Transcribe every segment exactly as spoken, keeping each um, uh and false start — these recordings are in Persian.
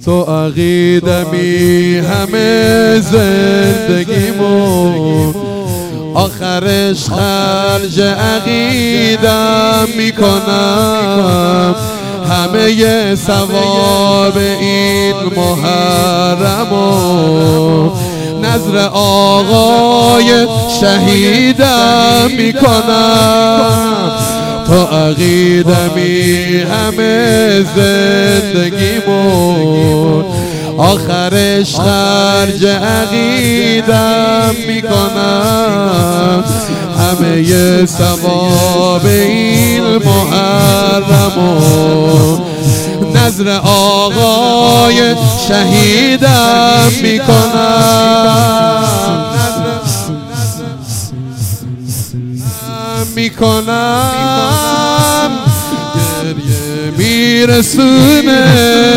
تو عقیدمی همه زندگیمون، آخرش خرج عقیدم میکنم. همه ثواب این محرمو نذر آقای شهیدم میکنم. تو عقیدمی همه زندگیمون، آخرش خرج عقیدم میکنم. همه ثواب این محرمو نذر آقای شهیدم میکنم. میکنم گریه میرسونه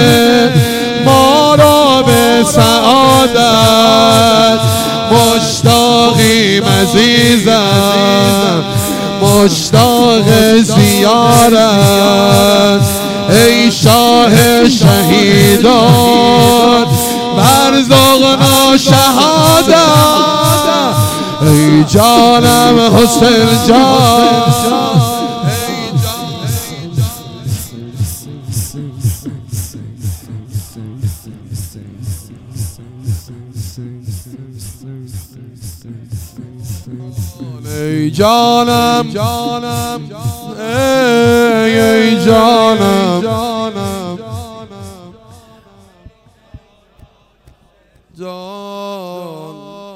ما را به سعادت. مشتاقیم عزیزم مشتاق زیارت، ای شاه شهیدان برزقنا شهادت. ای جانم حسین جان، ای جانم جانم ای جانم جان،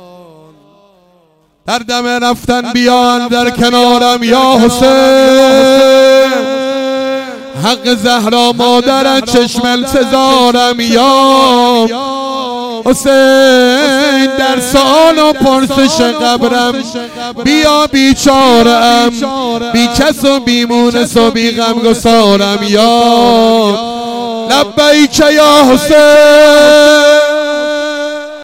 در دم رفتن بیان در کنارم یا حسین. حق زهرا مادرت چشم التزارم یا حسین. در سؤال و پرسش قبرم بیا بیچارم، بی کس و بی مونس و بی غمگسارم یا لبیک یا حسین.